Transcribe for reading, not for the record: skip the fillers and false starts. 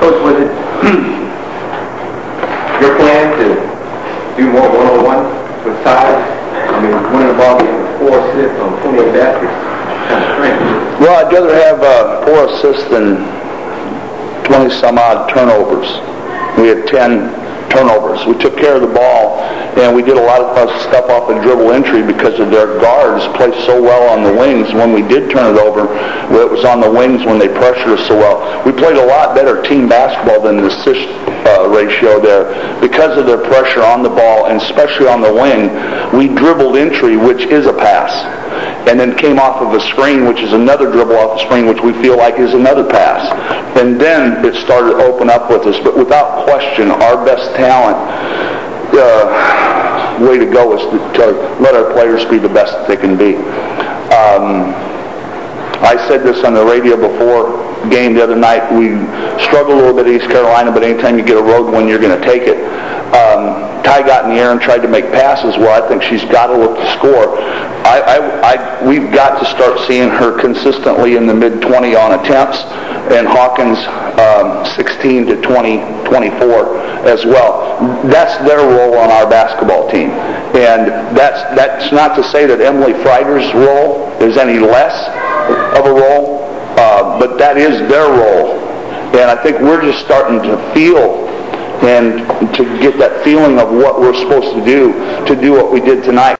Coach, was it your plan to do more one-on-one with size? I mean, winning the ball game with 4 assists on 28 baskets, kind of strange. Well, I'd rather have 4 assists than 20-some-odd turnovers. We had 10 turnovers. We took care of the ball, and we did a lot of stuff off the dribble entry because of their guards played so well on the wings. When we did turn it over, it was on the wings when they pressured us so well. We played a lot better team basketball than the assist ratio there because of their pressure on the ball, and especially on the wing. We dribbled entry, which is a pass, and then came off of a screen, which is another dribble off the screen, which we feel like is another pass. And then it started to open up with us. But without question, our best talent, way to go is to let our players be the best that they can be. I said this on the radio before game the other night. We struggled a little bit at East Carolina, but anytime you get a road win, you're going to take it. Ty got in the air and tried to make passes. Well, I think she's got to look to score. We've got to start seeing her consistently in the mid-20 on attempts, and Hawkins 16 to 20, 24 as well. That's their role on our basketball team. And that's not to say that Emily Freider's role is any less of a role, but that is their role. And I think we're just starting to feel and to get that feeling of what we're supposed to do what we did tonight.